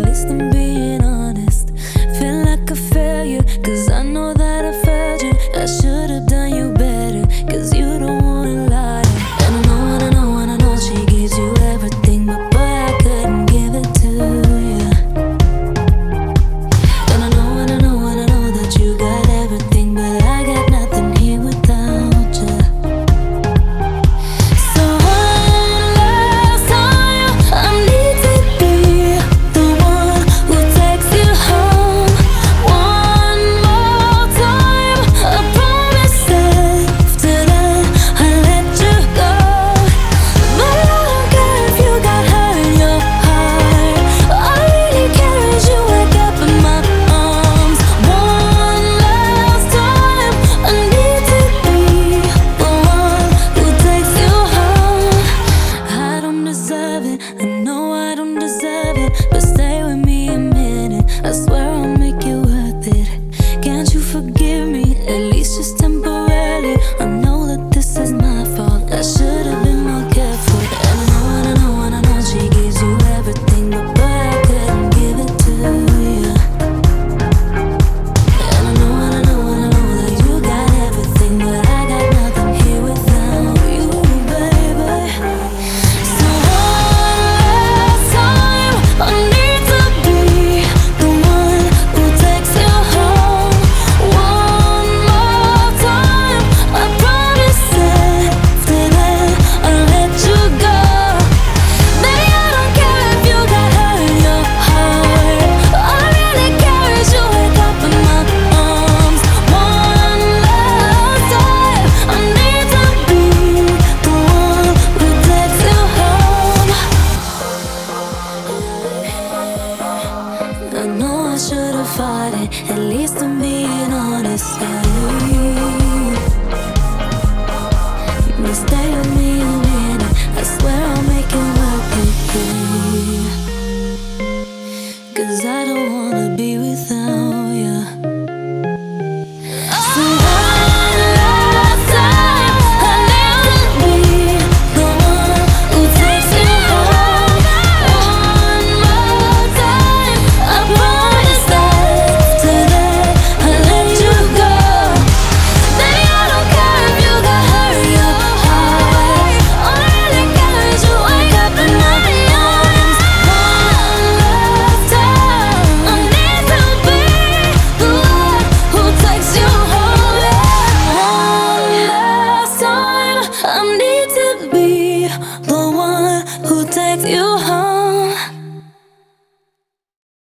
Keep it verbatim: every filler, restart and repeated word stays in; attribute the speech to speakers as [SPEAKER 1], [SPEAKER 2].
[SPEAKER 1] least I'm being honest. Feel like a failure, cause I know that I failed you. I should've done you better, cause you don't wanna lie. And I know, and I know, and I know she gives you everything, but boy, I couldn't give it to you. And I know, and I know, and I know that you got everything, but I got nothing here without you. So one last time, I need to be the one who takes you home. One more time, I promise that after that I let you go. But I don't care if you got hurt in your heart. All I really care is you wake up in my arms. One last time, I need to be the one who takes you home. I don't deserve it, I know I don't deserve it, but stay with me a minute, I swear I'll make it worth it. Can't you forgive me, at least just temporarily? I know that this is my fault, I should've been more careful. And I know, and I know, and I know she gives you everything, but boy, I couldn't give it to you. And I know, and I know, and I know that you got everything, but I got nothing here without you, baby. So one last time, I need to be the one who takes you home. One more time, I promise that after that I'll let you go. Baby, I don't care if you got hurt in your heart. All I really care is you wake up in my arms. One last time, I need to be the one who takes you home. I know I should've fought it, at least I'm being honest. Yeah. But stay with me a minute, I swear I'll make it worth it. Cause I don't wanna be without you. So one last time, I need to be the one who takes you home. One more time, I promise that after that I'll let you go. Baby, I don't care if you got hurt in your heart. All I really care is you wake up in my arms. One last time, I need to be the one who takes you home. One last time, I need to be the one who takes you home.